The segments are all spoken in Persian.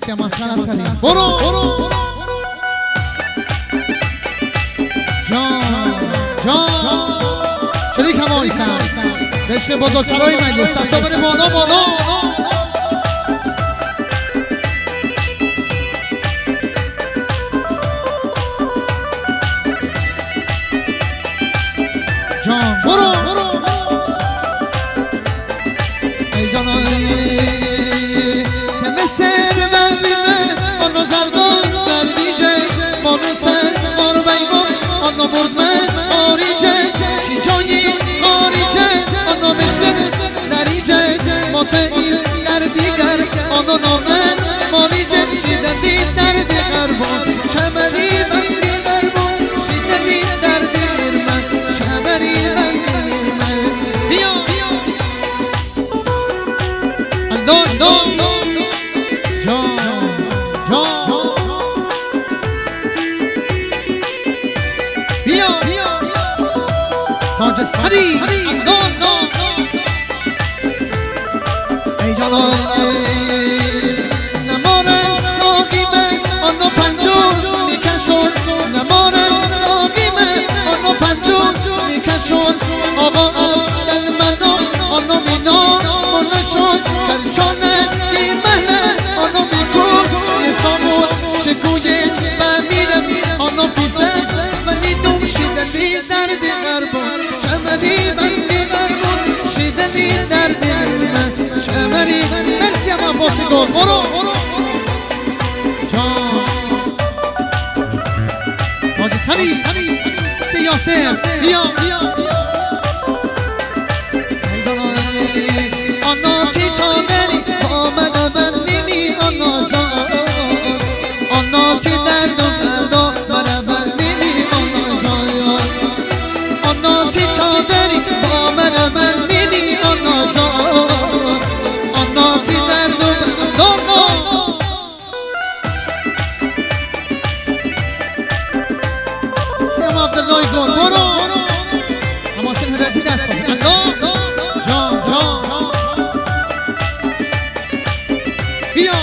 مرسی مسخره است کردیم. برو جان شریک هم آیسم به عشق بزرگترهای مجلس دستا بره بالا جان برو ای جانای که مثل من بیمه آنو زردان در دیجه بانو سر بانو بیمون آنو مردمه آریجه کی جایی خاریجه آنو مثل دریجه متعیل در دیگر آنو نانه مالیجه شیدندی در دیگر بان چمنی من دیگر بان شیدندی در دیگر من چمنی من دیگر من بیا دون جان بیا تاج سری دون ای جانای نمار ساقیمه آنو پنجم میکشون نمار ساقیمه آنو پنجم میکشون آقا عبدالمنان آنو مینا منشون کرچانه ای محله آنو میکن یه سامون شکوی بمیرم آنو پیزه و نیدوم شیدنی در دیگر بون چمنی من دیگر بون شیدنی در دیگر من چمنی مرسی هم عباسی گل برو جان باجی سنی سیاسه بیا آنا چی چادری با من نیمی آنا جان آنا چی درد و بلدا من نیمی آنا جان آنا چی چادری با من نیمی آنا جان آنا چی درد و بلدا سیم عبدالله گل برو هماسین هدایتی دست بازی جان بیا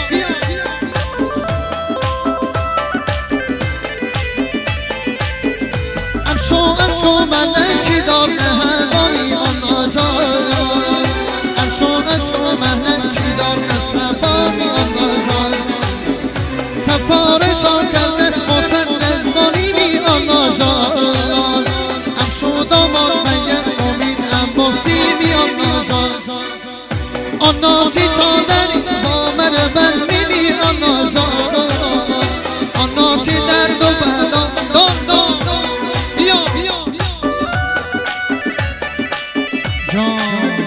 امشو من چی دار هوامی آنا جان امشو من چی دار صفامی آنا جان سفارشان کرده حسن نزمانی می آنا جان امشو داماد بین امید عباسی می آنا جان آنا چی چادری با من نیمی آنا جان آنا چی درد و بلا بیا جان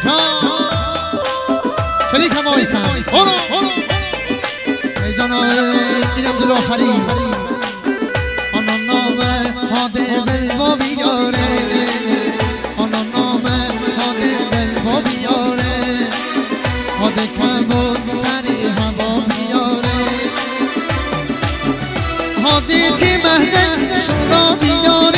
شریک هم آیسم برو ای جانای اینم دل آخری آنا نامه هاده بلوا بیاره آنا نامه هاده بلوا بیاره هاده کبود تری هوا بیاره هاده چی مهده شورا بیاره